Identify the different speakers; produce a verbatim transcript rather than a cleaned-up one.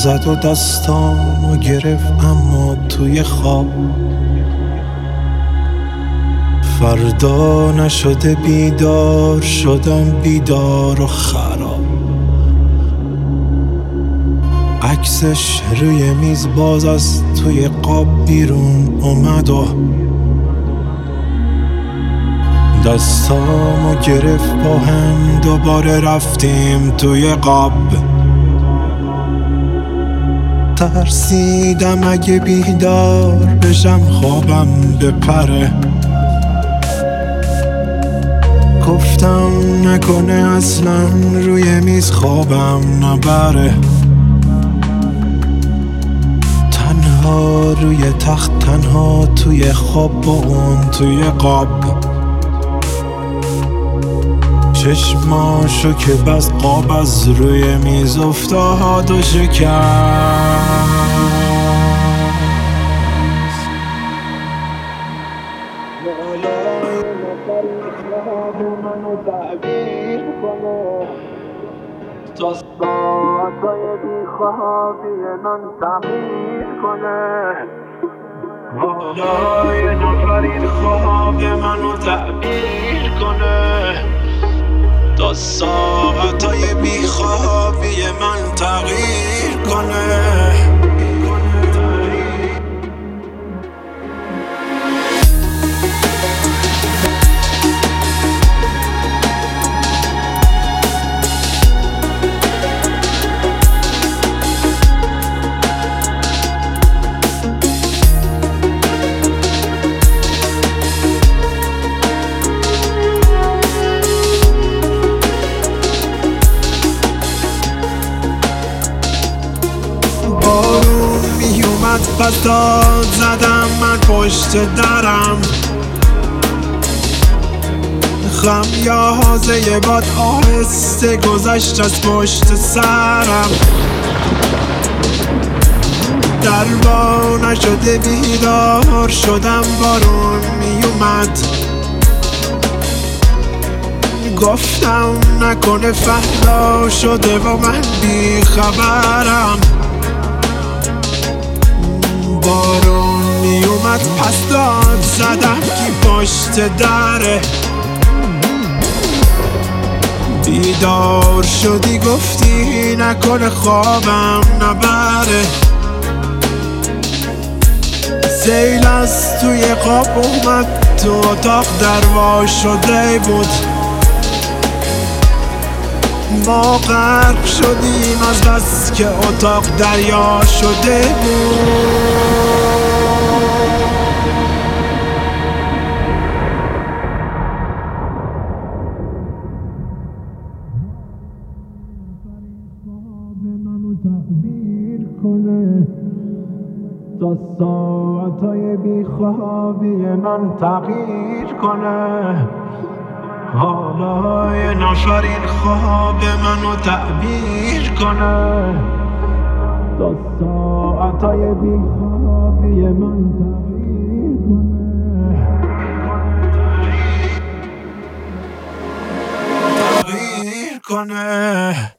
Speaker 1: زد و دستامو گرفت اما توی خواب. فردا نشده بیدار شدم، بیدار و خراب. عکسش روی میز باز از توی قاب بیرون اومد و دستامو گرفت، با هم دوباره رفتیم توی قاب. ترسیدم اگه بیدار بشم خوابم بپره. گفتم نکنه اصلا روی میز خوابم نبره. تنها روی تخت، تنها توی خواب با اون توی قاب. چشماشو که بس قاب از روی میز افتاد و شکست. والای نفری خواب منو تعبیر کنه تا ساعتای بیخوابی من تغییر کنه. والای نفری خواب منو تعبیر کنه تا ساعتای بیخوابی من تغییر کنه. بارون میومد پس داد زدم من پشت درم. خمیازه باد آهسته گذشت از پشت سرم. دربا نشده بیدار شدم، بارون میومد. گفتم نکنه فردا شده و من بیخبرم. بارون میومد پس داد زدم کی پشت دره. بیدار شدی گفتی نکنه خوابم نبره. سیل از توی خواب اومد تو اتاق، دروا شده بود. ما غرق شدیم از بس که اتاق دریا شده بود. تعبیر کنه تا ساعتای بیخوابی من تغییر کنه. حالای نفرین خواب منو تعبیر کنه تا ساعتای بیخوابی من تغییر کنه. تغییر کنه.